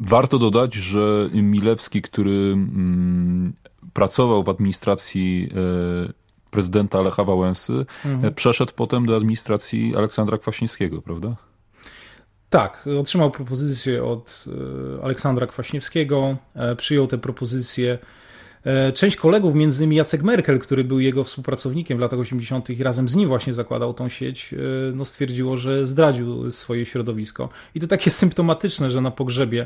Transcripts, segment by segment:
Warto dodać, że Milewski, który pracował w administracji prezydenta Lecha Wałęsy, przeszedł potem do administracji Aleksandra Kwaśniewskiego, prawda? Tak, otrzymał propozycję od Aleksandra Kwaśniewskiego, przyjął tę propozycję. Część kolegów, między innymi Jacek Merkel, który był jego współpracownikiem w latach 80. i razem z nim właśnie zakładał tą sieć, no stwierdziło, że zdradził swoje środowisko. I to takie symptomatyczne, że na pogrzebie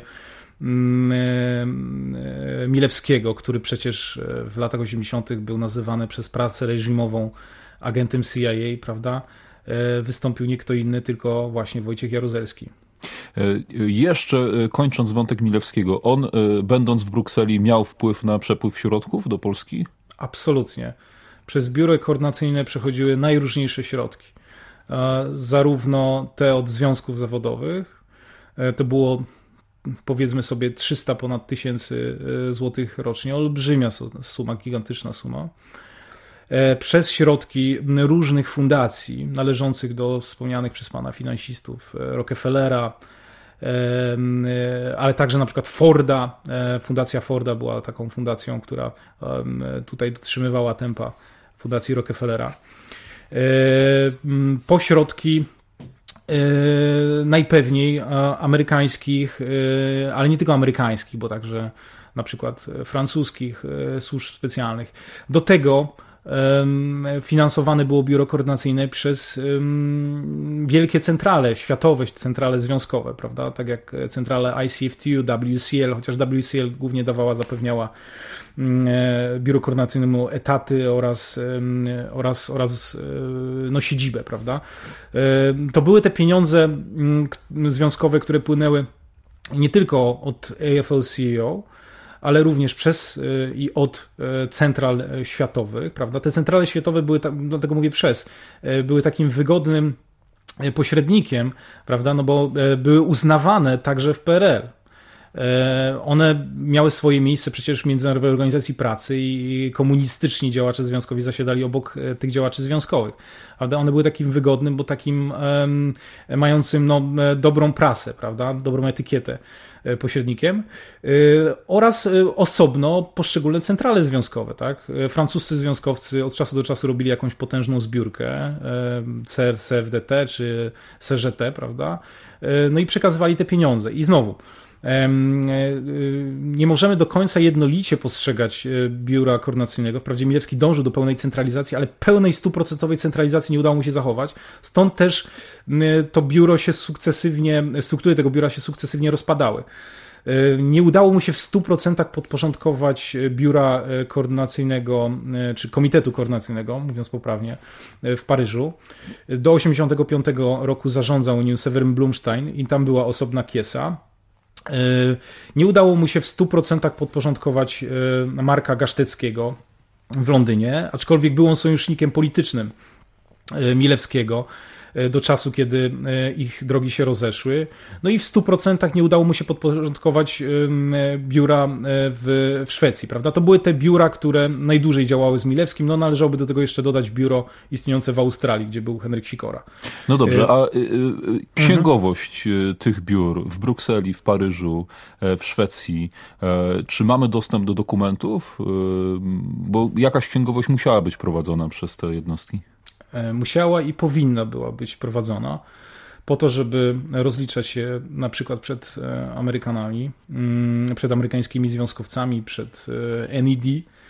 Milewskiego, który przecież w latach 80. był nazywany przez prasę reżimową agentem CIA, prawda, wystąpił nie kto inny, tylko właśnie Wojciech Jaruzelski. Jeszcze kończąc wątek Milewskiego, on będąc w Brukseli miał wpływ na przepływ środków do Polski? Absolutnie. Przez biuro koordynacyjne przechodziły najróżniejsze środki. Zarówno te od związków zawodowych, to było powiedzmy sobie 300 ponad tysięcy złotych rocznie, olbrzymia suma, gigantyczna suma, przez środki różnych fundacji należących do wspomnianych przez pana finansistów Rockefellera, ale także na przykład Forda. Fundacja Forda była taką fundacją, która tutaj dotrzymywała tempa fundacji Rockefellera. Po środki najpewniej amerykańskich, ale nie tylko amerykańskich, bo także na przykład francuskich służb specjalnych. Do tego finansowane było biuro koordynacyjne przez wielkie centrale światowe, centrale związkowe, prawda? Tak jak centrale ICFTU, WCL, chociaż WCL głównie zapewniała biuro koordynacjonemu etaty oraz no, siedzibę, prawda? To były te pieniądze związkowe, które płynęły nie tylko od AFL-CIO, ale również przez i od central światowych, prawda? Te centrale światowe były, dlatego mówię były takim wygodnym pośrednikiem, prawda? No bo były uznawane także w PRL. One miały swoje miejsce przecież w Międzynarodowej Organizacji Pracy i komunistyczni działacze związkowi zasiadali obok tych działaczy związkowych. Prawda? One były takim wygodnym, bo takim mającym no, dobrą prasę, prawda? Dobrą etykietę pośrednikiem oraz osobno poszczególne centrale związkowe. Tak? Francuscy związkowcy od czasu do czasu robili jakąś potężną zbiórkę, CFDT czy CGT, prawda? No i przekazywali te pieniądze. I znowu, nie możemy do końca jednolicie postrzegać biura koordynacyjnego. Wprawdzie Milewski dążył do pełnej centralizacji, ale pełnej 100% centralizacji nie udało mu się zachować. Stąd też to biuro się struktury tego biura się sukcesywnie rozpadały. Nie udało mu się w 100% podporządkować biura koordynacyjnego, czy komitetu koordynacyjnego, mówiąc poprawnie, w Paryżu. Do 1985 roku zarządzał nim Seweryn Blumstein i tam była osobna kiesa. Nie udało mu się w 100% podporządkować Marka Gaszteckiego w Londynie, aczkolwiek był on sojusznikiem politycznym Milewskiego do czasu, kiedy ich drogi się rozeszły. No i w 100% nie udało mu się podporządkować biura w Szwecji, prawda? To były te biura, które najdłużej działały z Milewskim. No należałoby do tego jeszcze dodać biuro istniejące w Australii, gdzie był Henryk Sikora. No dobrze, a księgowość tych biur w Brukseli, w Paryżu, w Szwecji, czy mamy dostęp do dokumentów? Bo jakaś księgowość musiała być prowadzona przez te jednostki. Musiała i powinna była być prowadzona po to, żeby rozliczać się na przykład przed Amerykanami, przed amerykańskimi związkowcami, przed NED.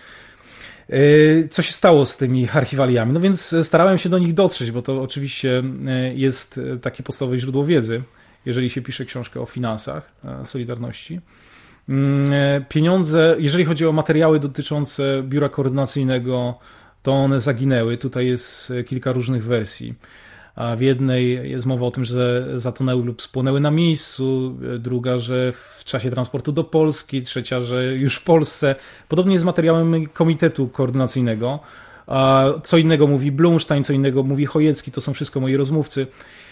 Co się stało z tymi archiwaliami? No więc starałem się do nich dotrzeć, bo to oczywiście jest takie podstawowe źródło wiedzy, jeżeli się pisze książkę o finansach Solidarności. Pieniądze, jeżeli chodzi o materiały dotyczące biura koordynacyjnego, to one zaginęły. Tutaj jest kilka różnych wersji. A w jednej jest mowa o tym, że zatonęły lub spłonęły na miejscu, druga, że w czasie transportu do Polski, trzecia, że już w Polsce. Podobnie jest z materiałem Komitetu Koordynacyjnego. A co innego mówi Blumstein, co innego mówi Chojecki, to są wszystko moi rozmówcy.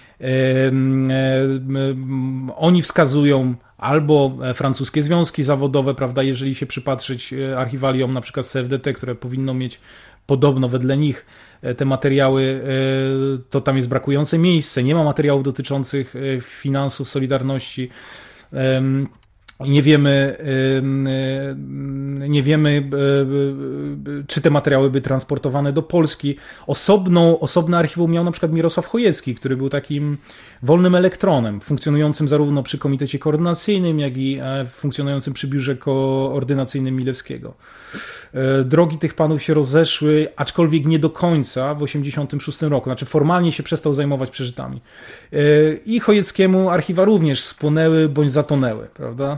Oni wskazują albo francuskie związki zawodowe, prawda, jeżeli się przypatrzyć archiwaliom na przykład CFDT, które powinno mieć podobno wedle nich te materiały, to tam jest brakujące miejsce, nie ma materiałów dotyczących finansów Solidarności. Nie wiemy, czy te materiały były transportowane do Polski. Osobne archiwum miał na przykład Mirosław Chojecki, który był takim wolnym elektronem, funkcjonującym zarówno przy Komitecie Koordynacyjnym, jak i funkcjonującym przy Biurze Koordynacyjnym Milewskiego. Drogi tych panów się rozeszły, aczkolwiek nie do końca w 1986 roku. Znaczy formalnie się przestał zajmować przeżytami. I Chojeckiemu archiwa również spłonęły bądź zatonęły, prawda?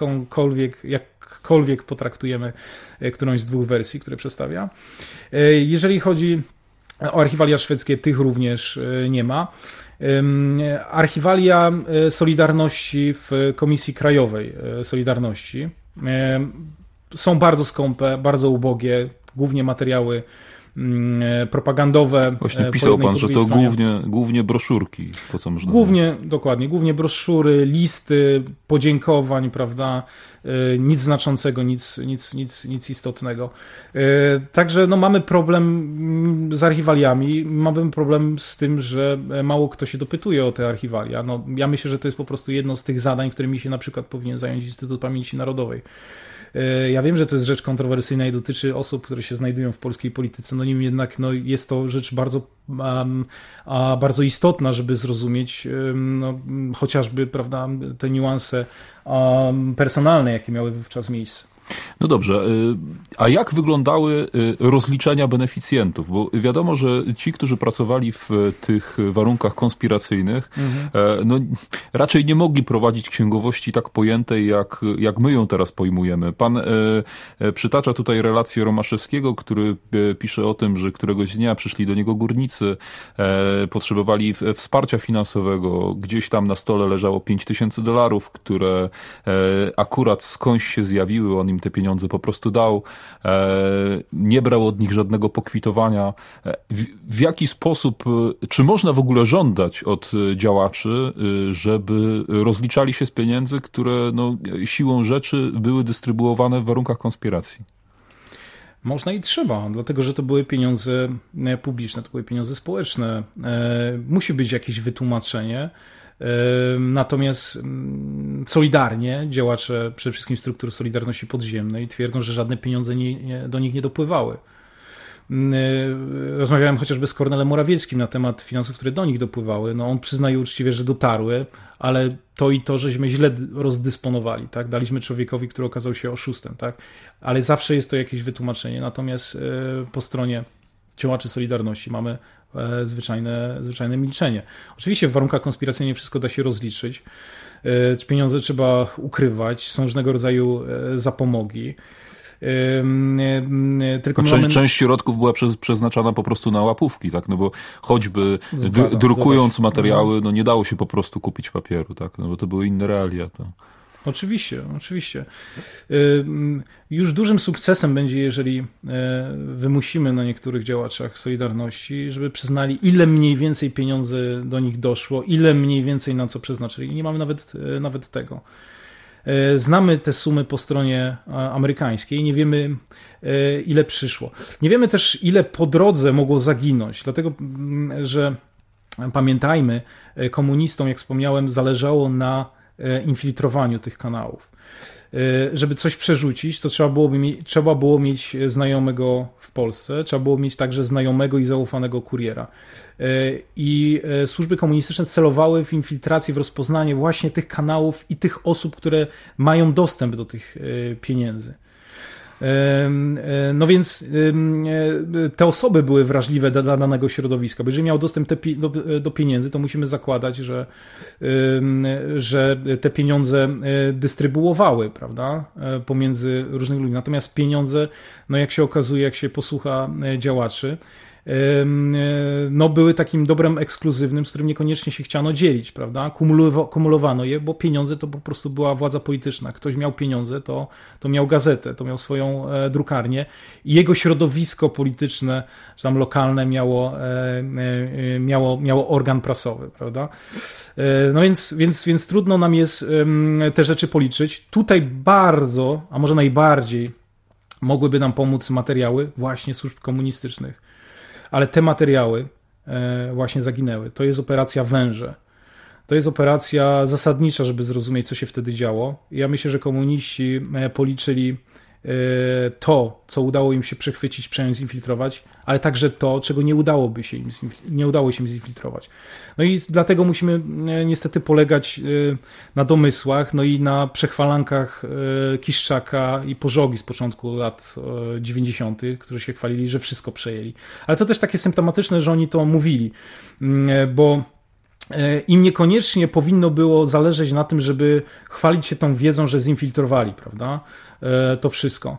Jakkolwiek potraktujemy którąś z dwóch wersji, które przedstawia. Jeżeli chodzi o archiwalia szwedzkie, tych również nie ma. Archiwalia Solidarności w Komisji Krajowej Solidarności są bardzo skąpe, bardzo ubogie, głównie materiały propagandowe. Właśnie pisał pan, że to głównie broszurki, to co można Dokładnie, głównie broszury, listy, podziękowań, prawda, nic znaczącego, nic istotnego. Także no, mamy problem z archiwaliami, mamy problem z tym, że mało kto się dopytuje o te archiwalia. No, ja myślę, że to jest po prostu jedno z tych zadań, którymi się na przykład powinien zająć Instytut Pamięci Narodowej. Ja wiem, że to jest rzecz kontrowersyjna i dotyczy osób, które się znajdują w polskiej polityce, no niemniej jednak no, jest to rzecz bardzo istotna, żeby zrozumieć no, chociażby, prawda, te niuanse personalne, jakie miały wówczas miejsce. No dobrze, a jak wyglądały rozliczenia beneficjentów? Bo wiadomo, że ci, którzy pracowali w tych warunkach konspiracyjnych, no, raczej nie mogli prowadzić księgowości tak pojętej, jak my ją teraz pojmujemy. Pan przytacza tutaj relację Romaszewskiego, który pisze o tym, że któregoś dnia przyszli do niego górnicy, potrzebowali wsparcia finansowego. Gdzieś tam na stole leżało $5000, które akurat skądś się zjawiły, on im te pieniądze po prostu dał, nie brał od nich żadnego pokwitowania. W jaki sposób, czy można w ogóle żądać od działaczy, żeby rozliczali się z pieniędzy, które no, siłą rzeczy były dystrybuowane w warunkach konspiracji? Można i trzeba, dlatego że to były pieniądze publiczne, to były pieniądze społeczne. Musi być jakieś wytłumaczenie. Natomiast solidarnie działacze przede wszystkim struktur Solidarności Podziemnej twierdzą, że żadne pieniądze do nich nie dopływały. Rozmawiałem chociażby z Kornelem Morawieckim na temat finansów, które do nich dopływały. No on przyznaje uczciwie, że dotarły, ale to, żeśmy źle rozdysponowali. Tak? Daliśmy człowiekowi, który okazał się oszustem. Tak? Ale zawsze jest to jakieś wytłumaczenie. Natomiast po stronie działaczy Solidarności mamy zwyczajne milczenie. Oczywiście w warunkach konspiracyjnych wszystko da się rozliczyć. Pieniądze trzeba ukrywać, są różnego rodzaju zapomogi. Tylko część środków była przeznaczana po prostu na łapówki, tak? No bo choćby drukując materiały, no nie dało się po prostu kupić papieru, tak? No bo to były inne realia. To. Oczywiście. Już dużym sukcesem będzie, jeżeli wymusimy na niektórych działaczach Solidarności, żeby przyznali, ile mniej więcej pieniędzy do nich doszło, ile mniej więcej na co przeznaczyli. Nie mamy nawet tego. Znamy te sumy po stronie amerykańskiej, nie wiemy, ile przyszło. Nie wiemy też, ile po drodze mogło zaginąć, dlatego że pamiętajmy, komunistom, jak wspomniałem, zależało na infiltrowaniu tych kanałów. Żeby coś przerzucić, to trzeba było mieć znajomego w Polsce, trzeba było mieć także znajomego i zaufanego kuriera. I służby komunistyczne celowały w infiltrację, w rozpoznanie właśnie tych kanałów i tych osób, które mają dostęp do tych pieniędzy. No więc te osoby były wrażliwe dla danego środowiska, bo jeżeli miał dostęp do pieniędzy, to musimy zakładać, że te pieniądze dystrybuowały, prawda, pomiędzy różnych ludzi. Natomiast pieniądze, no jak się okazuje, jak się posłucha działaczy, no były takim dobrem ekskluzywnym, z którym niekoniecznie się chciano dzielić, prawda? Kumulowano je, bo pieniądze to po prostu była władza polityczna. Ktoś miał pieniądze, to miał gazetę, to miał swoją drukarnię i jego środowisko polityczne, czy tam lokalne miało organ prasowy, prawda? No więc trudno nam jest te rzeczy policzyć. Tutaj bardzo, a może najbardziej mogłyby nam pomóc materiały właśnie służb komunistycznych. Ale te materiały właśnie zaginęły. To jest operacja Węże. To jest operacja zasadnicza, żeby zrozumieć, co się wtedy działo. Ja myślę, że komuniści policzyli to, co udało im się przechwycić, przejąć, zinfiltrować, ale także to, czego nie udało się im zinfiltrować. No i dlatego musimy niestety polegać na domysłach, no i na przechwalankach Kiszczaka i Pożogi z początku lat 90., którzy się chwalili, że wszystko przejęli. Ale to też takie symptomatyczne, że oni to mówili, bo im niekoniecznie powinno było zależeć na tym, żeby chwalić się tą wiedzą, że zinfiltrowali, prawda, to wszystko.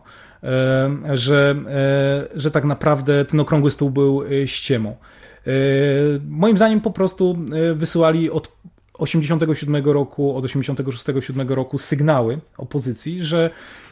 Że tak naprawdę ten okrągły stół był ściemą. Moim zdaniem po prostu wysyłali od 87 roku, od 86-7 roku sygnały opozycji, że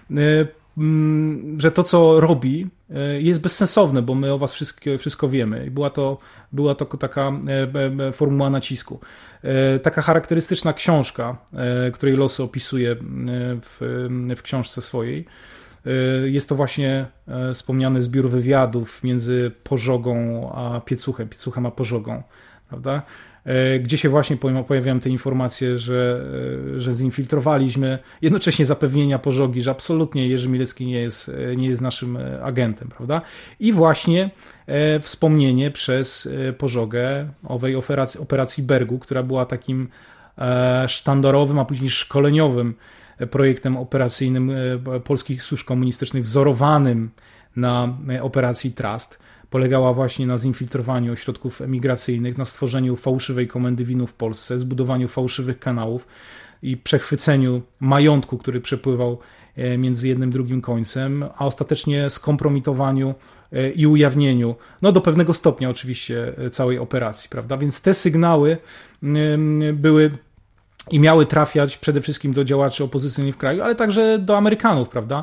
to, co robi, jest bezsensowne, bo my o was wszystko wiemy. I była to taka formuła nacisku. Taka charakterystyczna książka, której losy opisuje w książce swojej. Jest to właśnie wspomniany zbiór wywiadów między Pożogą a Piecuchem a Pożogą, prawda? Gdzie się właśnie pojawiają te informacje, że zinfiltrowaliśmy, jednocześnie zapewnienia Pożogi, że absolutnie Jerzy Milecki nie jest naszym agentem, prawda? I właśnie wspomnienie przez Pożogę owej operacji Bergu, która była takim sztandarowym, a później szkoleniowym projektem operacyjnym polskich służb komunistycznych, wzorowanym na operacji Trust. Polegała właśnie na zinfiltrowaniu ośrodków emigracyjnych, na stworzeniu fałszywej komendy winu w Polsce, zbudowaniu fałszywych kanałów i przechwyceniu majątku, który przepływał między jednym drugim końcem, a ostatecznie skompromitowaniu i ujawnieniu, no do pewnego stopnia oczywiście, całej operacji, prawda? Więc te sygnały były i miały trafiać przede wszystkim do działaczy opozycyjnych w kraju, ale także do Amerykanów, prawda?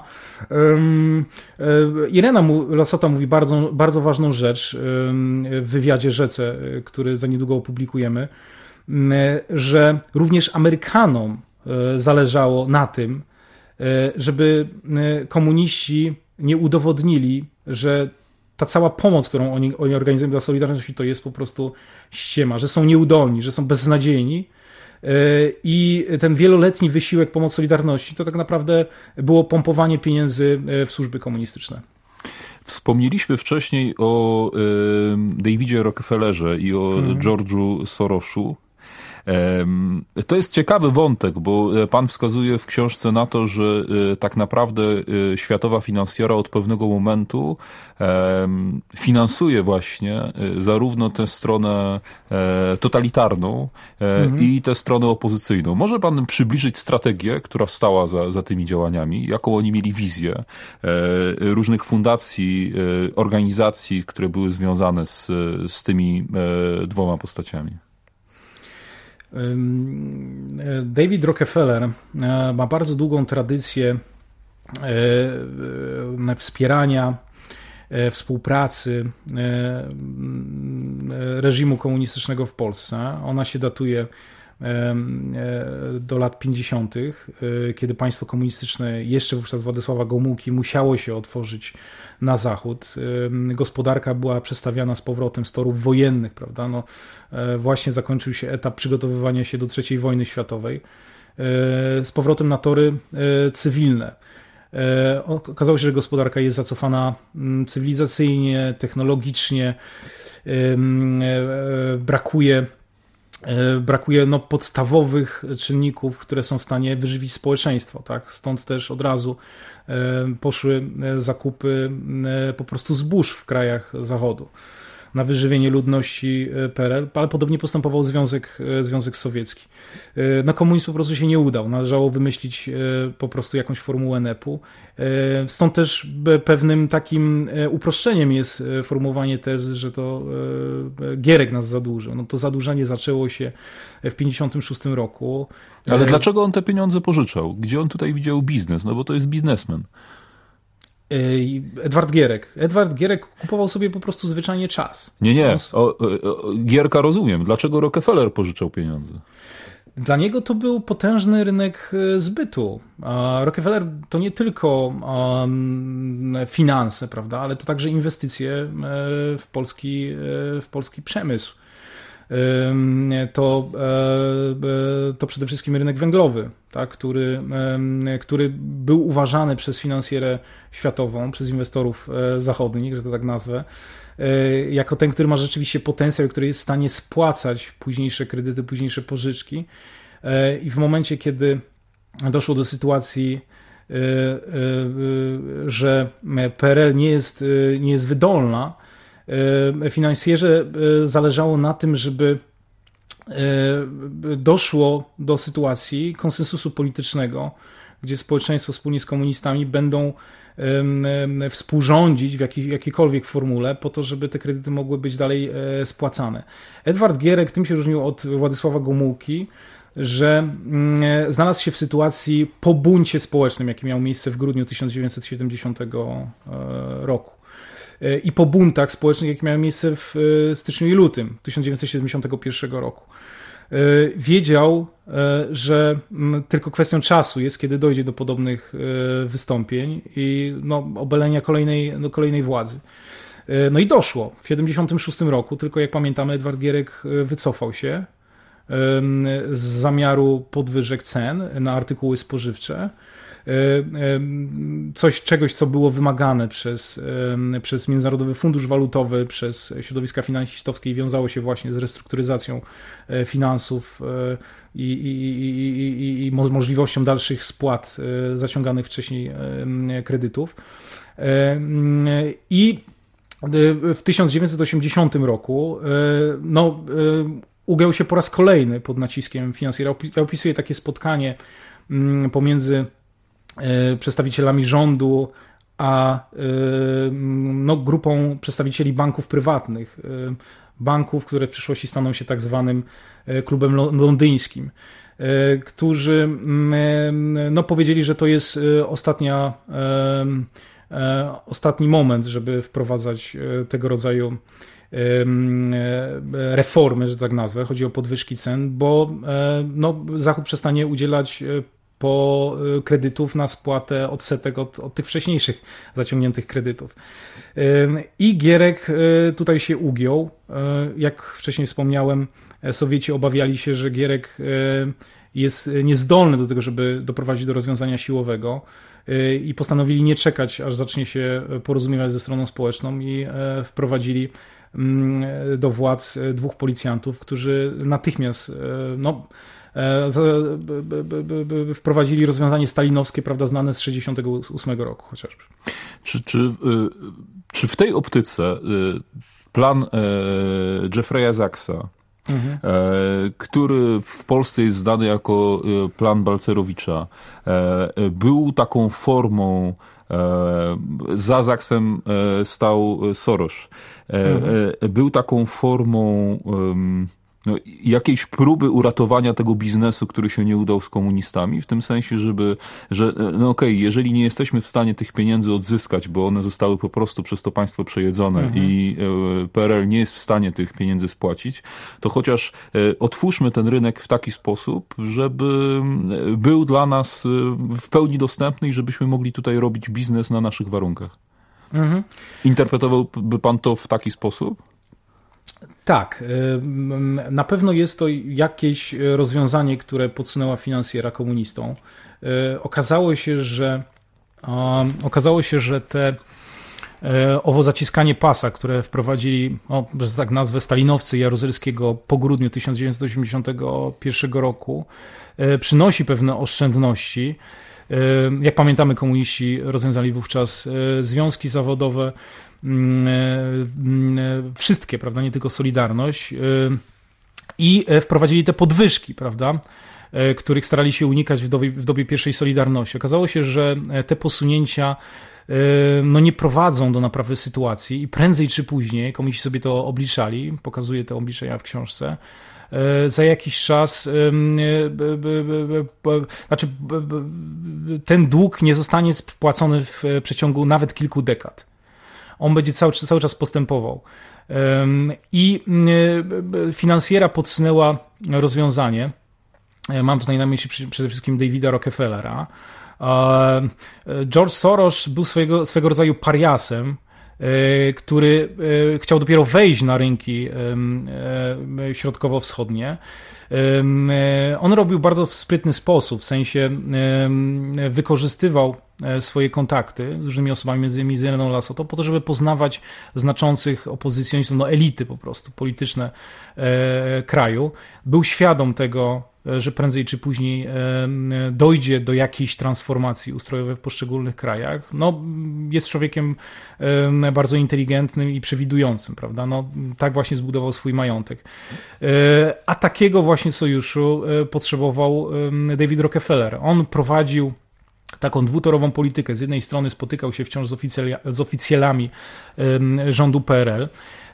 Irena Lasota mówi bardzo, bardzo ważną rzecz w wywiadzie Rzece, który za niedługo opublikujemy, że również Amerykanom zależało na tym, żeby komuniści nie udowodnili, że ta cała pomoc, którą oni organizują dla Solidarności, to jest po prostu ściema, że są nieudolni, że są beznadziejni. I ten wieloletni wysiłek pomoc Solidarności to tak naprawdę było pompowanie pieniędzy w służby komunistyczne. Wspomnieliśmy wcześniej o Davidzie Rockefellerze i o George'u Sorosu. To jest ciekawy wątek, bo pan wskazuje w książce na to, że tak naprawdę światowa finansjera od pewnego momentu finansuje właśnie zarówno tę stronę totalitarną i tę stronę opozycyjną. Może pan przybliżyć strategię, która stała za tymi działaniami? Jaką oni mieli wizję różnych fundacji, organizacji, które były związane z tymi dwoma postaciami? David Rockefeller ma bardzo długą tradycję wspierania, współpracy reżimu komunistycznego w Polsce. Ona się datuje do lat 50., kiedy państwo komunistyczne jeszcze wówczas Władysława Gomułki musiało się otworzyć na zachód. Gospodarka była przestawiana z powrotem z torów wojennych, prawda? No, właśnie zakończył się etap przygotowywania się do III wojny światowej z powrotem na tory cywilne. Okazało się, że gospodarka jest zacofana cywilizacyjnie, technologicznie, brakuje podstawowych czynników, które są w stanie wyżywić społeczeństwo. Tak? Stąd też od razu poszły zakupy po prostu zbóż w krajach Zachodu na wyżywienie ludności PRL, ale podobnie postępował Związek Sowiecki. Na komunizm po prostu się nie udał. Należało wymyślić po prostu jakąś formułę NEP-u. Stąd też pewnym takim uproszczeniem jest formułowanie tezy, że to Gierek nas zadłużył. No to zadłużanie zaczęło się w 1956 roku. Ale dlaczego on te pieniądze pożyczał? Gdzie on tutaj widział biznes? No bo to jest biznesmen. Edward Gierek. Edward Gierek kupował sobie po prostu zwyczajnie czas. Nie. Gierka rozumiem. Dlaczego Rockefeller pożyczał pieniądze? Dla niego to był potężny rynek zbytu. Rockefeller to nie tylko finanse, prawda, ale to także inwestycje w polski przemysł. to przede wszystkim rynek węglowy, tak, który był uważany przez finansjerę światową, przez inwestorów zachodnich, że to tak nazwę, jako ten, który ma rzeczywiście potencjał, który jest w stanie spłacać późniejsze kredyty, późniejsze pożyczki. I w momencie, kiedy doszło do sytuacji, że PRL nie jest wydolna, finansjerze zależało na tym, żeby doszło do sytuacji konsensusu politycznego, gdzie społeczeństwo wspólnie z komunistami będą współrządzić w jakiejkolwiek formule po to, żeby te kredyty mogły być dalej spłacane. Edward Gierek tym się różnił od Władysława Gomułki, że znalazł się w sytuacji po buncie społecznym, jaki miał miejsce w grudniu 1970 roku. I po buntach społecznych, jakie miały miejsce w styczniu i lutym 1971 roku. Wiedział, że tylko kwestią czasu jest, kiedy dojdzie do podobnych wystąpień i obalenia kolejnej władzy. No i doszło. W 1976 roku, tylko jak pamiętamy, Edward Gierek wycofał się z zamiaru podwyżek cen na artykuły spożywcze. Czegoś, co było wymagane przez Międzynarodowy Fundusz Walutowy, przez środowiska finansistowskie i wiązało się właśnie z restrukturyzacją finansów i możliwością dalszych spłat zaciąganych wcześniej kredytów. I w 1980 roku ugiął się po raz kolejny pod naciskiem finansjera. Ja opisuję takie spotkanie pomiędzy przedstawicielami rządu a grupą przedstawicieli banków prywatnych, banków, które w przyszłości staną się tak zwanym klubem londyńskim, którzy powiedzieli, że to jest ostatni moment, żeby wprowadzać tego rodzaju reformy, że tak nazwę. Chodzi o podwyżki cen, bo Zachód przestanie udzielać kredytów na spłatę odsetek od tych wcześniejszych zaciągniętych kredytów. I Gierek tutaj się ugiął. Jak wcześniej wspomniałem, Sowieci obawiali się, że Gierek jest niezdolny do tego, żeby doprowadzić do rozwiązania siłowego i postanowili nie czekać, aż zacznie się porozumiewać ze stroną społeczną i wprowadzili do władz dwóch policjantów, którzy natychmiast wprowadzili rozwiązanie stalinowskie, prawda, znane z 1968 roku chociażby. Czy w tej optyce plan Jeffrey'a Sachsa, który w Polsce jest znany jako plan Balcerowicza, był taką formą, za Sachsem stał Soros, był taką formą jakiejś próby uratowania tego biznesu, który się nie udał z komunistami, w tym sensie, że jeżeli nie jesteśmy w stanie tych pieniędzy odzyskać, bo one zostały po prostu przez to państwo przejedzone i PRL nie jest w stanie tych pieniędzy spłacić, to chociaż otwórzmy ten rynek w taki sposób, żeby był dla nas w pełni dostępny i żebyśmy mogli tutaj robić biznes na naszych warunkach. Interpretowałby pan to w taki sposób? Tak, na pewno jest to jakieś rozwiązanie, które podsunęła finansjera komunistom. Okazało się, że owo zaciskanie pasa, które wprowadzili, że tak nazwę, stalinowcy Jaruzelskiego po grudniu 1981 roku, przynosi pewne oszczędności. Jak pamiętamy, komuniści rozwiązali wówczas związki zawodowe, wszystkie, prawda, nie tylko Solidarność, i wprowadzili te podwyżki, prawda, których starali się unikać w dobie pierwszej Solidarności. Okazało się, że te posunięcia nie prowadzą do naprawy sytuacji i prędzej czy później, komuniści sobie to obliczali, pokazuję te obliczenia w książce, za jakiś czas ten dług nie zostanie spłacony w przeciągu nawet kilku dekad. On będzie cały czas postępował. I finansjera podsunęła rozwiązanie. Mam tutaj na myśli przede wszystkim Davida Rockefellera. George Soros był swego rodzaju pariasem który chciał dopiero wejść na rynki środkowo-wschodnie. On robił bardzo w sprytny sposób, w sensie wykorzystywał swoje kontakty z różnymi osobami, między innymi z Ireną Lasotą, po to, żeby poznawać znaczących opozycjonistów, elity po prostu polityczne kraju. Był świadom tego, że prędzej czy później dojdzie do jakiejś transformacji ustrojowej w poszczególnych krajach. Jest człowiekiem bardzo inteligentnym i przewidującym, prawda? Tak właśnie zbudował swój majątek. A takiego właśnie sojuszu potrzebował David Rockefeller. On prowadził taką dwutorową politykę. Z jednej strony spotykał się wciąż z oficjalami rządu PRL.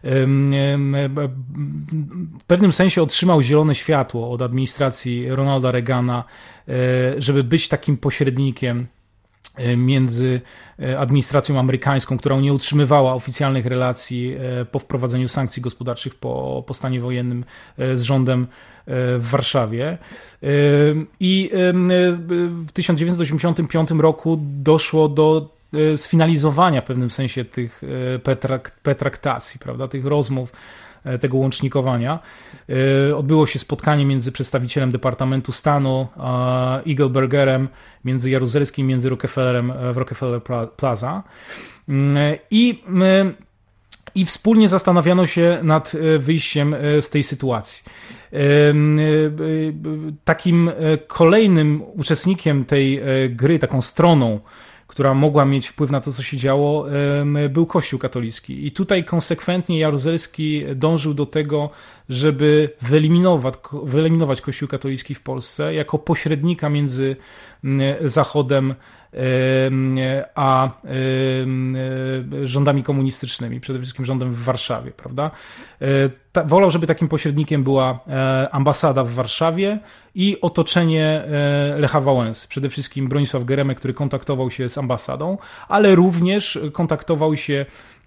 W pewnym sensie otrzymał zielone światło od administracji Ronalda Reagana, żeby być takim pośrednikiem między administracją amerykańską, która nie utrzymywała oficjalnych relacji po wprowadzeniu sankcji gospodarczych po stanie wojennym z rządem w Warszawie. I w 1985 roku doszło do sfinalizowania w pewnym sensie tych pretraktacji, prawda, tych rozmów, tego łącznikowania. Odbyło się spotkanie między przedstawicielem Departamentu Stanu Eaglebergerem, między Jaruzelskim, między Rockefellerem w Rockefeller Plaza i wspólnie zastanawiano się nad wyjściem z tej sytuacji. Takim kolejnym uczestnikiem tej gry, taką stroną, która mogła mieć wpływ na to, co się działo, był Kościół katolicki. I tutaj konsekwentnie Jaruzelski dążył do tego, żeby wyeliminować Kościół katolicki w Polsce jako pośrednika między Zachodem a rządami komunistycznymi, przede wszystkim rządem w Warszawie, prawda? Wolał, żeby takim pośrednikiem była ambasada w Warszawie i otoczenie Lecha Wałęsy. Przede wszystkim Bronisław Geremek, który kontaktował się z ambasadą, ale również kontaktował się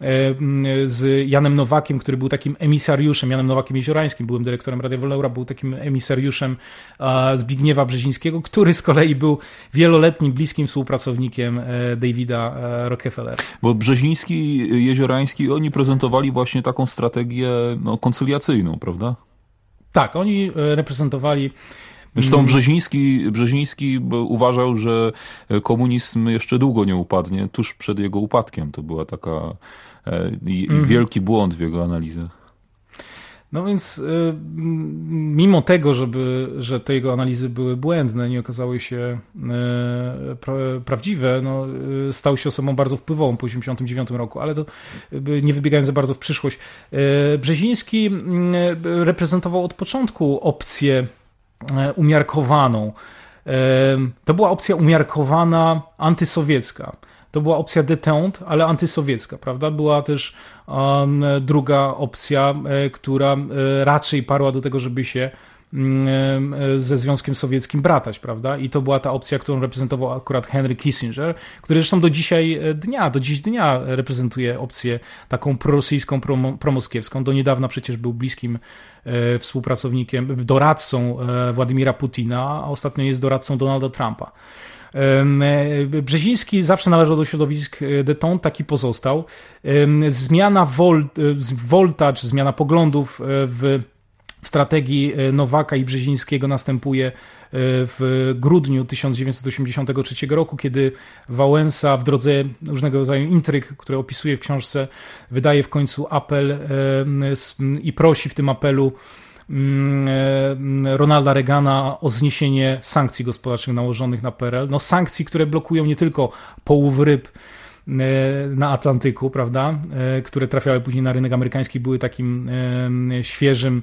z Janem Nowakiem, który był takim emisariuszem, Janem Nowakiem Jeziorańskim, byłym dyrektorem Radia Wolneura, był takim emisariuszem Zbigniewa Brzezińskiego, który z kolei był wieloletnim, bliskim współpracownikiem Davida Rockefellera. Bo Brzeziński, Jeziorański, oni prezentowali właśnie taką strategię koncyliacyjną, prawda? Tak, oni reprezentowali. Zresztą Brzeziński uważał, że komunizm jeszcze długo nie upadnie, tuż przed jego upadkiem. To była taka wielki błąd w jego analizach. No więc mimo tego, że te jego analizy były błędne, nie okazały się prawdziwe, stał się osobą bardzo wpływową po 1989 roku, ale to nie wybiegając za bardzo w przyszłość. Brzeziński reprezentował od początku opcję umiarkowaną. To była opcja umiarkowana antysowiecka. To była opcja détente, ale antysowiecka, prawda? Była też druga opcja, która raczej parła do tego, żeby się ze Związkiem Sowieckim bratać, prawda? I to była ta opcja, którą reprezentował akurat Henry Kissinger, który zresztą do dziś dnia reprezentuje opcję taką prorosyjską, promoskiewską. Do niedawna przecież był bliskim współpracownikiem, doradcą Władimira Putina, a ostatnio jest doradcą Donalda Trumpa. Brzeziński zawsze należał do środowisk détente, taki pozostał. Zmiana zmiana poglądów w strategii Nowaka i Brzezińskiego następuje w grudniu 1983 roku, kiedy Wałęsa w drodze różnego rodzaju intryg, które opisuje w książce, wydaje w końcu apel i prosi w tym apelu Ronalda Reagana o zniesienie sankcji gospodarczych nałożonych na PRL. Sankcji, które blokują nie tylko połów ryb na Atlantyku, prawda, które trafiały później na rynek amerykański, były takim świeżym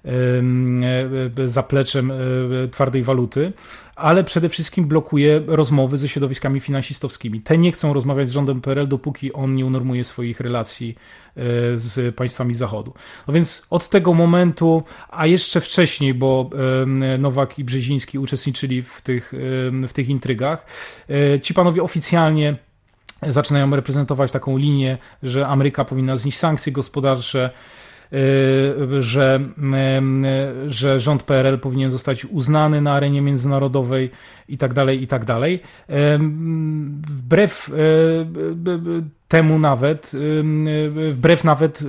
zapleczem twardej waluty, ale przede wszystkim blokuje rozmowy ze środowiskami finansistowskimi. Te nie chcą rozmawiać z rządem PRL, dopóki on nie unormuje swoich relacji z państwami Zachodu. Więc od tego momentu, a jeszcze wcześniej, bo Nowak i Brzeziński uczestniczyli w tych intrygach, ci panowie oficjalnie zaczynają reprezentować taką linię, że Ameryka powinna znieść sankcje gospodarcze, że rząd PRL powinien zostać uznany na arenie międzynarodowej i tak dalej, i tak dalej. temu nawet, wbrew nawet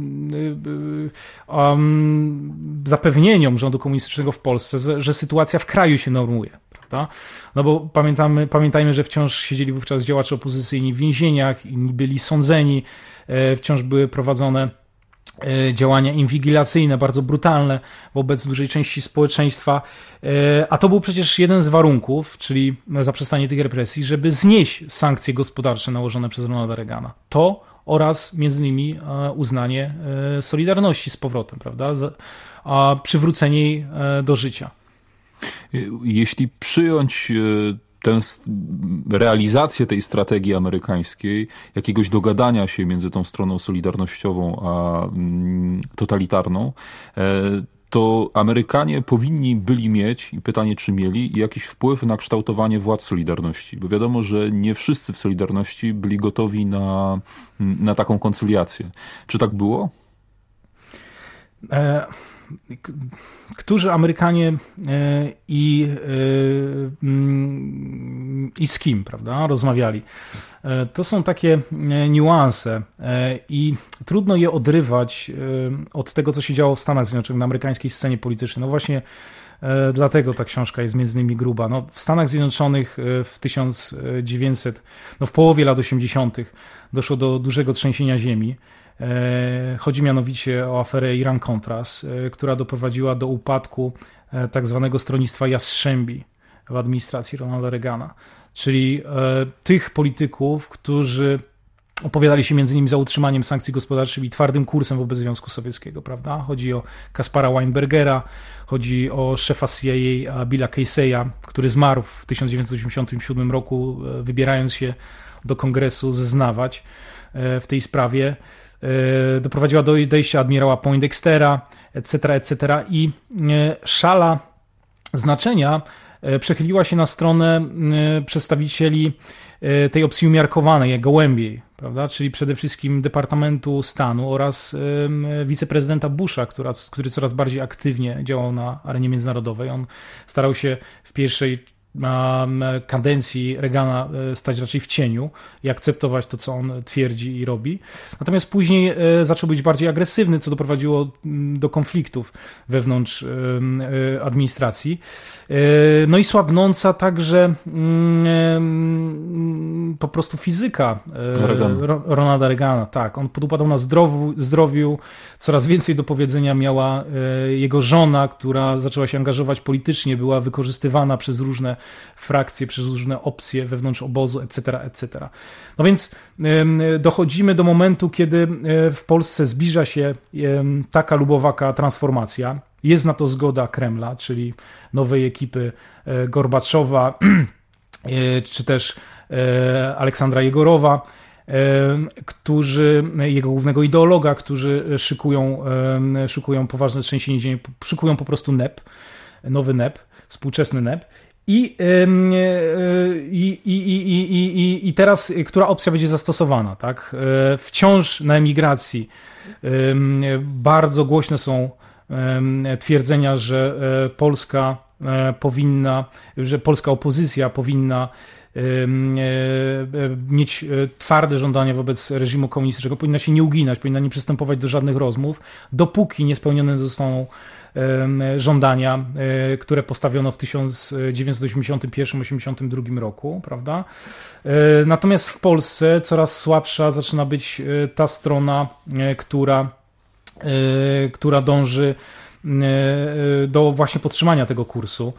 zapewnieniom rządu komunistycznego w Polsce, że sytuacja w kraju się normuje, prawda? No bo pamiętajmy, że wciąż siedzieli wówczas działacze opozycyjni w więzieniach, inni byli sądzeni, wciąż były prowadzone działania inwigilacyjne, bardzo brutalne wobec dużej części społeczeństwa, a to był przecież jeden z warunków, czyli zaprzestanie tych represji, żeby znieść sankcje gospodarcze nałożone przez Ronalda Reagana. To oraz między innymi uznanie Solidarności z powrotem, prawda? A przywrócenie jej do życia. Jeśli przyjąć tę realizację tej strategii amerykańskiej, jakiegoś dogadania się między tą stroną solidarnościową a totalitarną, to Amerykanie powinni byli mieć, i pytanie czy mieli, jakiś wpływ na kształtowanie władz Solidarności. Bo wiadomo, że nie wszyscy w Solidarności byli gotowi na taką koncyliację. Czy tak było? Którzy Amerykanie i z kim, prawda, rozmawiali. To są takie niuanse i trudno je odrywać od tego, co się działo w Stanach Zjednoczonych, na amerykańskiej scenie politycznej. No właśnie dlatego ta książka jest między innymi gruba. No, w Stanach Zjednoczonych w połowie lat 80. doszło do dużego trzęsienia ziemi. Chodzi mianowicie o aferę Iran-Contras, która doprowadziła do upadku tak zwanego stronnictwa Jastrzębi w administracji Ronalda Reagana, czyli tych polityków, którzy opowiadali się między innymi za utrzymaniem sankcji gospodarczych i twardym kursem wobec Związku Sowieckiego, prawda? Chodzi o Kaspara Weinbergera, chodzi o szefa CIA Billa Casey'a, który zmarł w 1987 roku, wybierając się do Kongresu zeznawać w tej sprawie. Doprowadziła do odejścia admirała Poindextera, etc. I szala znaczenia przechyliła się na stronę przedstawicieli tej opcji umiarkowanej, gołębiej, prawda? Czyli przede wszystkim Departamentu Stanu oraz wiceprezydenta Busha, który coraz bardziej aktywnie działał na arenie międzynarodowej. On starał się w pierwszej kadencji Reagana stać raczej w cieniu i akceptować to, co on twierdzi i robi. Natomiast później zaczął być bardziej agresywny, co doprowadziło do konfliktów wewnątrz administracji. No i słabnąca także po prostu fizyka Ronalda Reagana. Tak, on podupadał na zdrowiu. Coraz więcej do powiedzenia miała jego żona, która zaczęła się angażować politycznie, była wykorzystywana przez różne frakcje, przez różne opcje wewnątrz obozu, etc. No więc dochodzimy do momentu, kiedy w Polsce zbliża się taka lub owaka transformacja. Jest na to zgoda Kremla, czyli nowej ekipy Gorbaczowa, czy też Aleksandra Jegorowa, jego głównego ideologa, którzy szykują poważne trzęsienie ziemi, szykują po prostu NEP, nowy NEP, współczesny NEP. I teraz, która opcja będzie zastosowana, tak? Wciąż na emigracji bardzo głośne są twierdzenia, że polska opozycja powinna mieć twarde żądania wobec reżimu komunistycznego, powinna się nie uginać, powinna nie przystępować do żadnych rozmów, dopóki nie spełnione zostaną żądania, które postawiono w 1981-1982 roku, prawda? Natomiast w Polsce coraz słabsza zaczyna być ta strona, która dąży do właśnie podtrzymania tego kursu.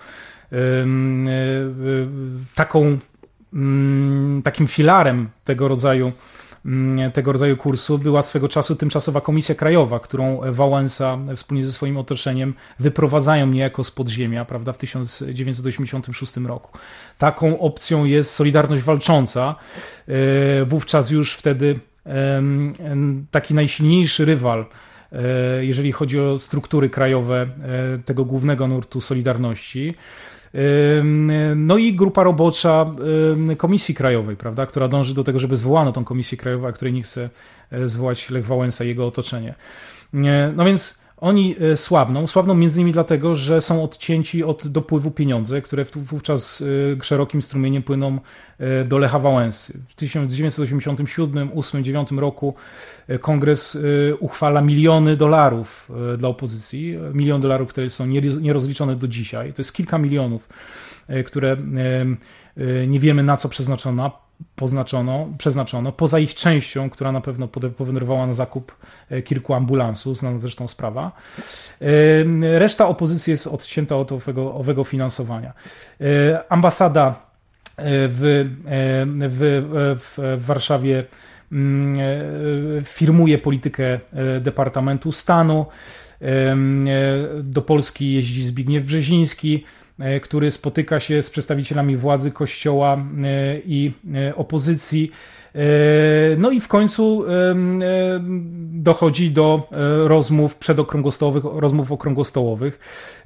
Takim filarem tego rodzaju kursu była swego czasu Tymczasowa Komisja Krajowa, którą Wałęsa wspólnie ze swoim otoczeniem wyprowadzają niejako z podziemia, prawda, w 1986 roku. Taką opcją jest Solidarność Walcząca, wówczas już wtedy taki najsilniejszy rywal, jeżeli chodzi o struktury krajowe tego głównego nurtu Solidarności. No i grupa robocza Komisji Krajowej, prawda, która dąży do tego, żeby zwołano tą Komisję Krajową, a której nie chce zwołać Lech Wałęsa i jego otoczenie. No więc Oni słabną między innymi dlatego, że są odcięci od dopływu pieniądze, które wówczas szerokim strumieniem płyną do Lecha Wałęsy. W 1987, 8, 9 roku kongres uchwala miliony dolarów dla opozycji. $1 milion, które są nierozliczone do dzisiaj. To jest kilka milionów, które nie wiemy na co przeznaczono, poza ich częścią, która na pewno powędrowała na zakup kilku ambulansów, znana zresztą sprawa. Reszta opozycji jest odcięta od owego finansowania. Ambasada w Warszawie firmuje politykę Departamentu Stanu. Do Polski jeździ Zbigniew Brzeziński, który spotyka się z przedstawicielami władzy, Kościoła i opozycji. No i w końcu dochodzi do rozmów rozmów okrągłostołowych.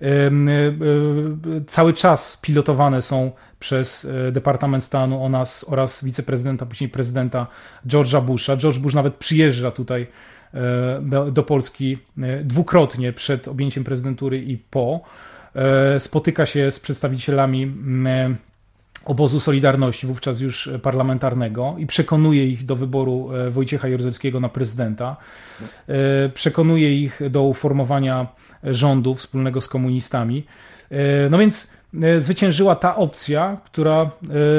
Cały czas pilotowane są przez Departament Stanu oraz wiceprezydenta, później prezydenta George'a Busha. George Bush nawet przyjeżdża tutaj do Polski dwukrotnie przed objęciem prezydentury i po. Spotyka się z przedstawicielami obozu Solidarności, wówczas już parlamentarnego, i przekonuje ich do wyboru Wojciecha Jaruzelskiego na prezydenta. Przekonuje ich do uformowania rządu wspólnego z komunistami. No więc zwyciężyła ta opcja, która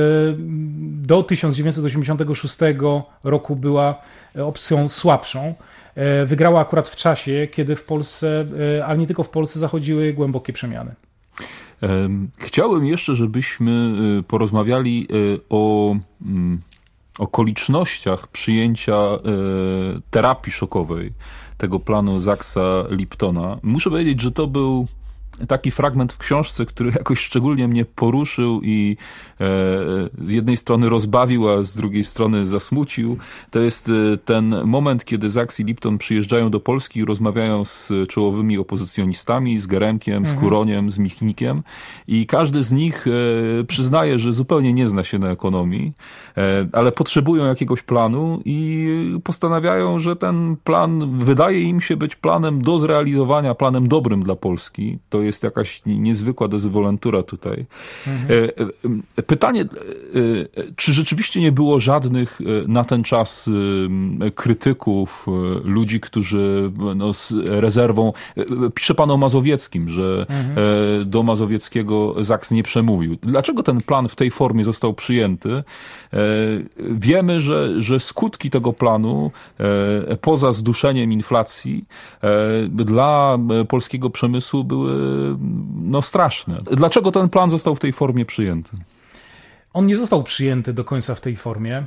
do 1986 roku była opcją słabszą. Wygrała akurat w czasie, kiedy w Polsce, ale nie tylko w Polsce, zachodziły głębokie przemiany. Chciałem jeszcze, żebyśmy porozmawiali o okolicznościach przyjęcia terapii szokowej tego planu Sachsa-Liptona. Muszę powiedzieć, że to był taki fragment w książce, który jakoś szczególnie mnie poruszył i z jednej strony rozbawił, a z drugiej strony zasmucił. To jest ten moment, kiedy Sachs i Lipton przyjeżdżają do Polski i rozmawiają z czołowymi opozycjonistami, z Geremkiem, z Kuroniem, z Michnikiem, i każdy z nich przyznaje, że zupełnie nie zna się na ekonomii, ale potrzebują jakiegoś planu i postanawiają, że ten plan wydaje im się być planem do zrealizowania, planem dobrym dla Polski. To jest jakaś niezwykła dezwolontura tutaj. Pytanie, czy rzeczywiście nie było żadnych na ten czas krytyków, ludzi, którzy z rezerwą, pisze pan o Mazowieckim, że do Mazowieckiego Sachs nie przemówił. Dlaczego ten plan w tej formie został przyjęty? Wiemy, że skutki tego planu, poza zduszeniem inflacji, dla polskiego przemysłu były straszne. Dlaczego ten plan został w tej formie przyjęty? On nie został przyjęty do końca w tej formie.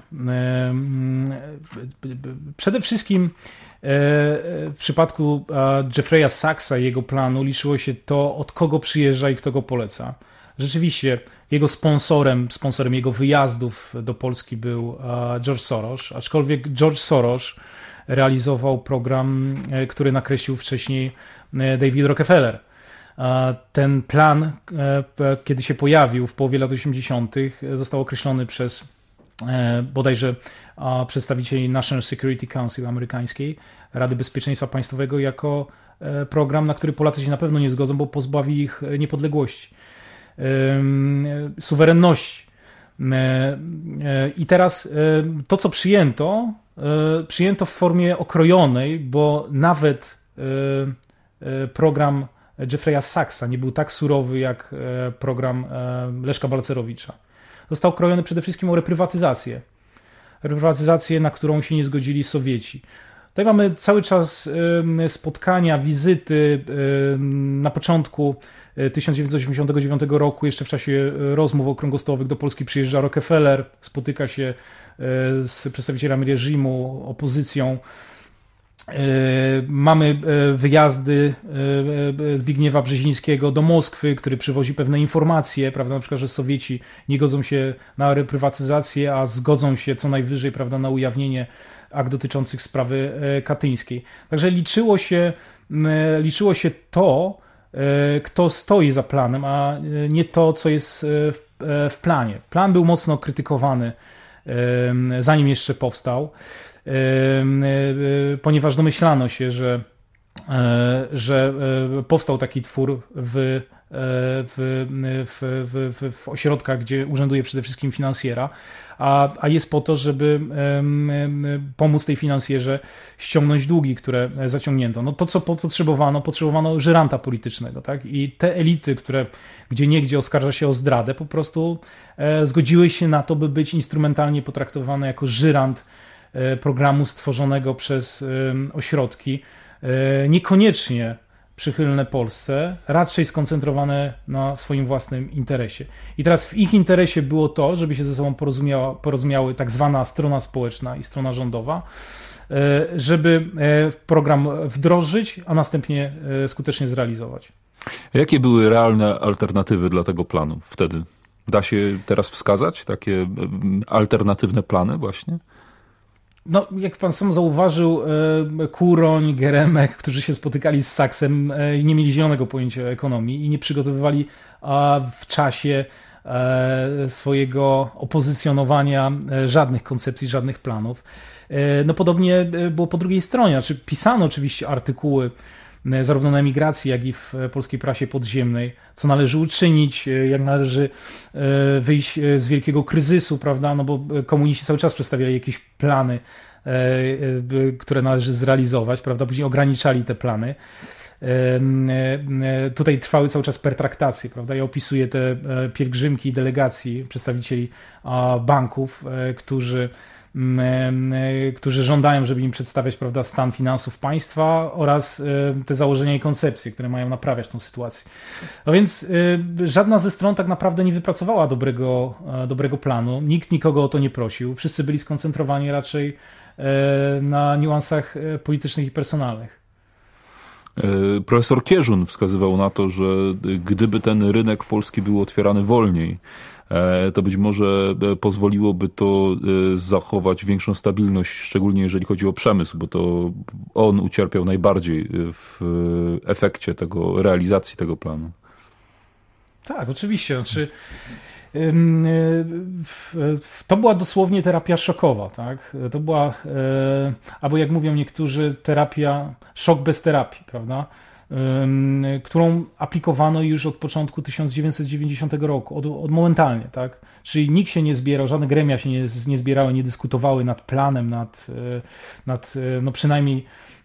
Przede wszystkim w przypadku Jeffrey'a Sachsa i jego planu liczyło się to, od kogo przyjeżdża i kto go poleca. Rzeczywiście jego sponsorem jego wyjazdów do Polski był George Soros, aczkolwiek George Soros realizował program, który nakreślił wcześniej David Rockefeller. Ten plan, kiedy się pojawił w połowie lat 80., został określony przez bodajże przedstawicieli National Security Council amerykańskiej, Rady Bezpieczeństwa Państwowego, jako program, na który Polacy się na pewno nie zgodzą, bo pozbawi ich niepodległości, suwerenności. I teraz to, co przyjęto w formie okrojonej, bo nawet program Jeffrey'a Sachsa nie był tak surowy jak program Leszka Balcerowicza. Został krojony przede wszystkim o reprywatyzację. Reprywatyzację, na którą się nie zgodzili Sowieci. Tutaj mamy cały czas spotkania, wizyty. Na początku 1989 roku, jeszcze w czasie rozmów okrągłostołowych, do Polski przyjeżdża Rockefeller, spotyka się z przedstawicielami reżimu, opozycją. Mamy wyjazdy Zbigniewa Brzezińskiego do Moskwy, który przywozi pewne informacje, prawda, na przykład, że Sowieci nie godzą się na reprywatyzację, a zgodzą się co najwyżej, prawda, na ujawnienie akt dotyczących sprawy katyńskiej. Także liczyło się to, kto stoi za planem, a nie to, co jest w planie. Plan był mocno krytykowany, zanim jeszcze powstał, ponieważ domyślano się, że że powstał taki twór w ośrodkach, gdzie urzęduje przede wszystkim finansjera, a jest po to, żeby pomóc tej finansjerze ściągnąć długi, które zaciągnięto. No to, co potrzebowano żyranta politycznego, tak? I te elity, które gdzieniegdzie oskarża się o zdradę, po prostu zgodziły się na to, by być instrumentalnie potraktowane jako żyrant programu stworzonego przez ośrodki, niekoniecznie przychylne Polsce, raczej skoncentrowane na swoim własnym interesie. I teraz w ich interesie było to, żeby się ze sobą porozumiały tak zwana strona społeczna i strona rządowa, żeby program wdrożyć, a następnie skutecznie zrealizować. Jakie były realne alternatywy dla tego planu wtedy? Da się teraz wskazać takie alternatywne plany właśnie? No, jak pan sam zauważył, Kuroń, Geremek, którzy się spotykali z Saksem, nie mieli zielonego pojęcia o ekonomii i nie przygotowywali w czasie swojego opozycjonowania żadnych koncepcji, żadnych planów. No, podobnie było po drugiej stronie. Znaczy, pisano oczywiście artykuły zarówno na emigracji, jak i w polskiej prasie podziemnej, co należy uczynić, jak należy wyjść z wielkiego kryzysu, prawda, no bo komuniści cały czas przedstawiali jakieś plany, które należy zrealizować, prawda, później ograniczali te plany. Tutaj trwały cały czas pertraktacje, prawda, ja opisuję te pielgrzymki delegacji przedstawicieli banków, którzy żądają, żeby im przedstawiać, prawda, stan finansów państwa oraz te założenia i koncepcje, które mają naprawiać tą sytuację. No więc żadna ze stron tak naprawdę nie wypracowała dobrego planu. Nikt nikogo o to nie prosił. Wszyscy byli skoncentrowani raczej na niuansach politycznych i personalnych. Profesor Kierzun wskazywał na to, że gdyby ten rynek polski był otwierany wolniej, to być może pozwoliłoby to zachować większą stabilność, szczególnie jeżeli chodzi o przemysł, bo to on ucierpiał najbardziej w efekcie realizacji tego planu. Tak, oczywiście. Znaczy, to była dosłownie terapia szokowa, tak? To była, albo jak mówią niektórzy, szok bez terapii, prawda? Którą aplikowano już od początku 1990 roku, momentalnie, tak? Czyli nikt się nie zbierał, żadne gremia się nie zbierały, nie dyskutowały nad planem, no przynajmniej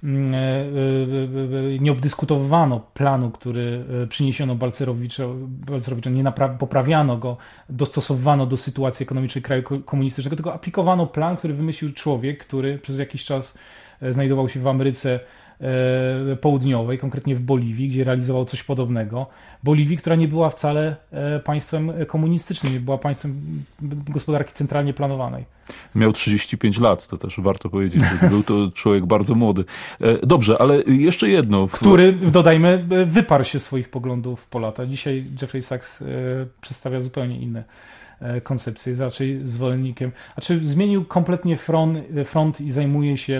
nie obdyskutowano planu, który przyniesiono Balcerowiczowi, nie poprawiano go, dostosowano do sytuacji ekonomicznej kraju komunistycznego, tylko aplikowano plan, który wymyślił człowiek, który przez jakiś czas znajdował się w Ameryce Południowej, konkretnie w Boliwii, gdzie realizował coś podobnego. Boliwii, która nie była wcale państwem komunistycznym, nie była państwem gospodarki centralnie planowanej. Miał 35 lat, to też warto powiedzieć. Był to człowiek bardzo młody. Dobrze, ale jeszcze jedno. Który, dodajmy, wyparł się swoich poglądów po lata. Dzisiaj Jeffrey Sachs przedstawia zupełnie inne koncepcje, jest raczej zwolennikiem. Znaczy zmienił kompletnie front i zajmuje się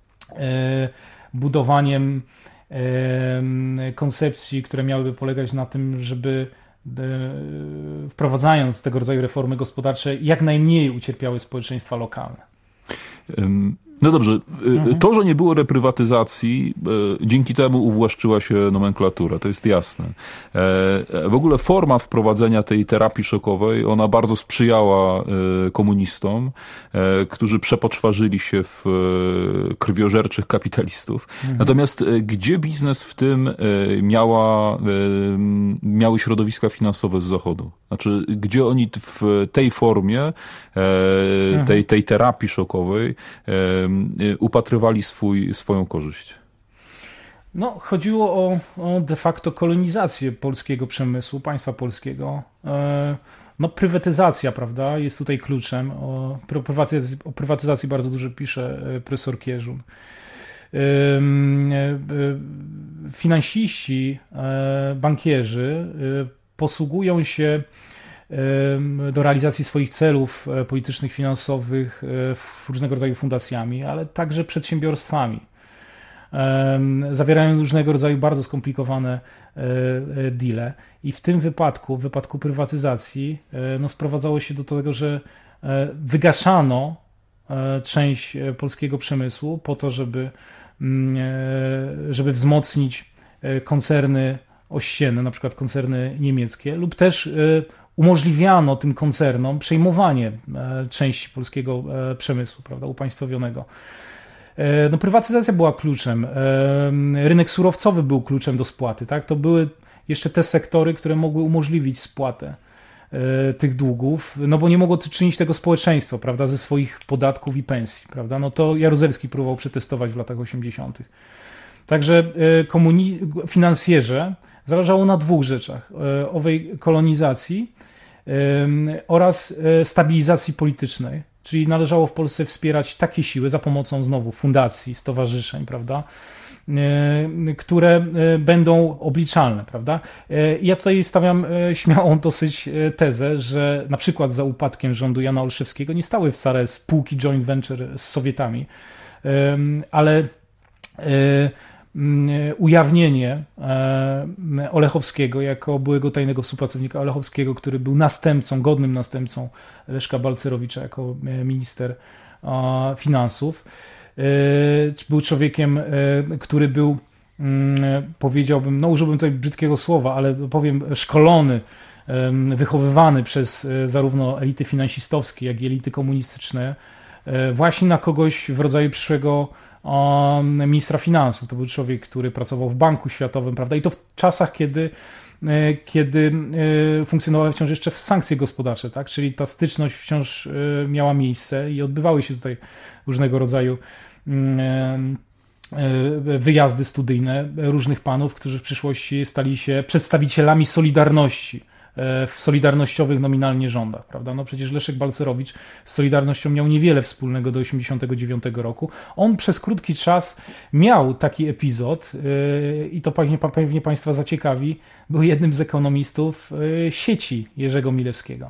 budowaniem koncepcji, które miałyby polegać na tym, żeby wprowadzając tego rodzaju reformy gospodarcze, jak najmniej ucierpiały społeczeństwa lokalne. No dobrze, to, że nie było reprywatyzacji, dzięki temu uwłaszczyła się nomenklatura, to jest jasne. W ogóle forma wprowadzenia tej terapii szokowej, ona bardzo sprzyjała komunistom, którzy przepoczwarzyli się w krwiożerczych kapitalistów. Natomiast gdzie biznes w tym miały środowiska finansowe z Zachodu? Znaczy, gdzie oni w tej formie, tej terapii szokowej upatrywali swoją korzyść? No, chodziło o de facto kolonizację polskiego przemysłu, państwa polskiego. No, prywatyzacja, prawda, jest tutaj kluczem. O prywatyzacji bardzo dużo pisze profesor Kierzun. Finansiści, bankierzy posługują się do realizacji swoich celów politycznych, finansowych różnego rodzaju fundacjami, ale także przedsiębiorstwami. Zawierają różnego rodzaju bardzo skomplikowane deale i w tym wypadku, w wypadku prywatyzacji, no, sprowadzało się do tego, że wygaszano część polskiego przemysłu po to, żeby żeby wzmocnić koncerny ościenne, na przykład koncerny niemieckie, lub też umożliwiano tym koncernom przejmowanie części polskiego przemysłu, prawda, upaństwowionego. No, prywatyzacja była kluczem, rynek surowcowy był kluczem do spłaty, tak? To były jeszcze te sektory, które mogły umożliwić spłatę tych długów, no bo nie mogło czynić tego społeczeństwo, prawda, ze swoich podatków i pensji, prawda? No to Jaruzelski próbował przetestować w latach 80. Także finansjerze zależało na dwóch rzeczach: owej kolonizacji oraz stabilizacji politycznej, czyli należało w Polsce wspierać takie siły za pomocą znowu fundacji, stowarzyszeń, prawda, które będą obliczalne, prawda. Ja tutaj stawiam śmiałą dosyć tezę, że na przykład za upadkiem rządu Jana Olszewskiego nie stały wcale spółki joint venture z Sowietami, ale ujawnienie Olechowskiego jako byłego tajnego współpracownika Olechowskiego, który był następcą, godnym następcą Leszka Balcerowicza jako minister finansów. Był człowiekiem, który był, powiedziałbym, no użyłbym tutaj brzydkiego słowa, ale powiem, szkolony, wychowywany przez zarówno elity finansistowskie, jak i elity komunistyczne, właśnie na kogoś w rodzaju przyszłego ministra finansów. To był człowiek, który pracował w Banku Światowym, prawda? I to w czasach, kiedy funkcjonowały wciąż jeszcze sankcje gospodarcze, tak? Czyli ta styczność wciąż miała miejsce i odbywały się tutaj różnego rodzaju wyjazdy studyjne różnych panów, którzy w przyszłości stali się przedstawicielami Solidarności w solidarnościowych nominalnie rządach, prawda? No przecież Leszek Balcerowicz z Solidarnością miał niewiele wspólnego do 1989 roku. On przez krótki czas miał taki epizod i to pewnie Państwa zaciekawi, był jednym z ekonomistów sieci Jerzego Milewskiego.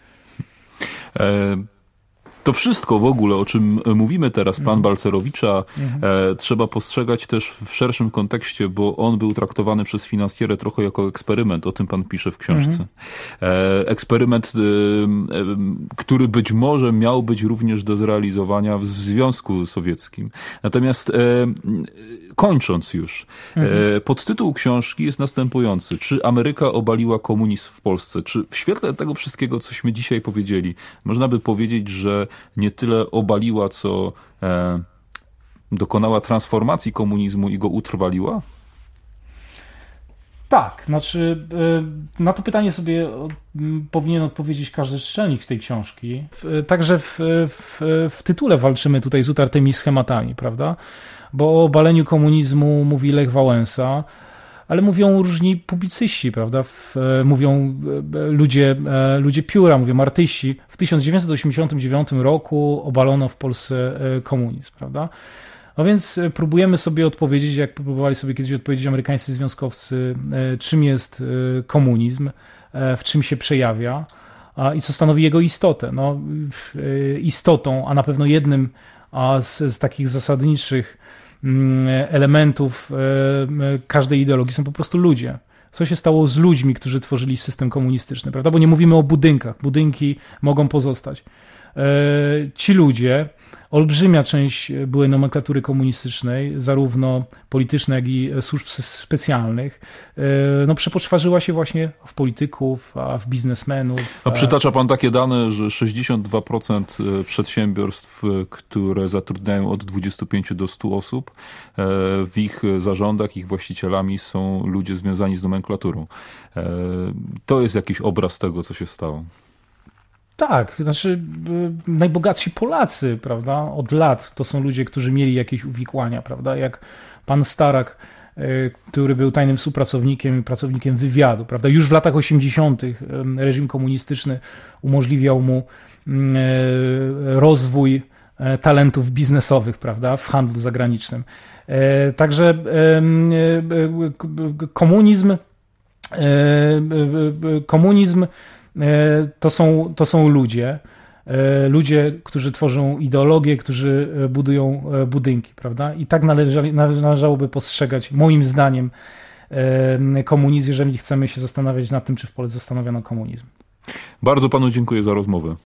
To wszystko w ogóle, o czym mówimy teraz, plan Balcerowicza, trzeba postrzegać też w szerszym kontekście, bo on był traktowany przez finansjerę trochę jako eksperyment, o tym pan pisze w książce. Eksperyment, który być może miał być również do zrealizowania w Związku Sowieckim. Natomiast kończąc już, podtytuł książki jest następujący: czy Ameryka obaliła komunizm w Polsce? Czy w świetle tego wszystkiego, cośmy dzisiaj powiedzieli, można by powiedzieć, że nie tyle obaliła, co dokonała transformacji komunizmu i go utrwaliła? Tak, znaczy na to pytanie sobie powinien odpowiedzieć każdy czytelnik tej książki. Także w tytule walczymy tutaj z utartymi schematami, prawda? Bo o obaleniu komunizmu mówi Lech Wałęsa, ale mówią różni publicyści, prawda? Mówią ludzie pióra, mówią artyści. W 1989 roku obalono w Polsce komunizm, prawda? No więc próbujemy sobie odpowiedzieć, jak próbowali sobie kiedyś odpowiedzieć amerykańscy związkowcy, czym jest komunizm, w czym się przejawia i co stanowi jego istotę. No, istotą, a na pewno jednym z takich zasadniczych elementów każdej ideologii są po prostu ludzie. Co się stało z ludźmi, którzy tworzyli system komunistyczny, prawda? Bo nie mówimy o budynkach. Budynki mogą pozostać. Ci ludzie, olbrzymia część byłej nomenklatury komunistycznej, zarówno politycznej, jak i służb specjalnych, no przepoczwarzyła się właśnie w polityków, a w biznesmenów. A przytacza pan takie dane, że 62% przedsiębiorstw, które zatrudniają od 25 do 100 osób, w ich zarządach, ich właścicielami są ludzie związani z nomenklaturą. To jest jakiś obraz tego, co się stało. Tak, znaczy najbogatsi Polacy, prawda, od lat to są ludzie, którzy mieli jakieś uwikłania, prawda, jak pan Starak, który był tajnym współpracownikiem, pracownikiem wywiadu, prawda, już w latach 80. reżim komunistyczny umożliwiał mu rozwój talentów biznesowych, prawda, w handlu zagranicznym. Także komunizm to są ludzie, którzy tworzą ideologię, którzy budują budynki, prawda? I tak należałoby postrzegać, moim zdaniem, komunizm, jeżeli chcemy się zastanawiać nad tym, czy w Polsce zastanowiono komunizm. Bardzo panu dziękuję za rozmowę.